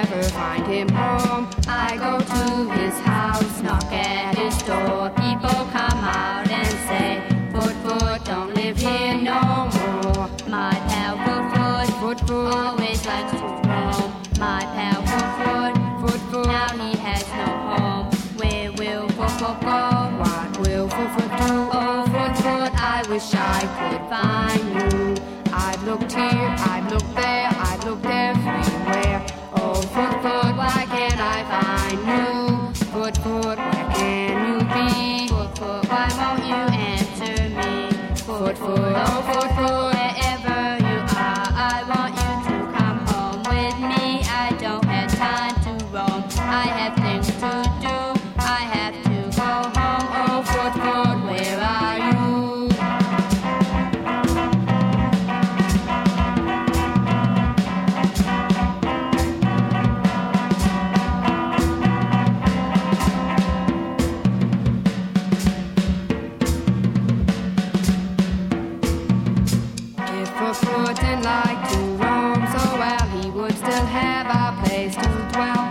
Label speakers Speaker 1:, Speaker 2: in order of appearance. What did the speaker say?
Speaker 1: never find him home. I go to his house, knock at his door. People come out and say, Foot, Foot, don't live here no more. My pal Foot, Foot, always likes to roam. My pal Foot, now he has no home. Where will Foot go? What will Foot do? Oh, Foot, I wish I could find you. I've looked here, I've looked there, I've looked everywhere. Oh, Foot, why can't I find you? Foot, where can you be? Foot, why won't you answer me? Foot, oh, Foot, wherever you are, I want you to come home with me. I don't have time to roam, I have things to do, I have to go home. Oh, Foot, where are you? Foot didn't like to roam so well, he would still have a place to dwell.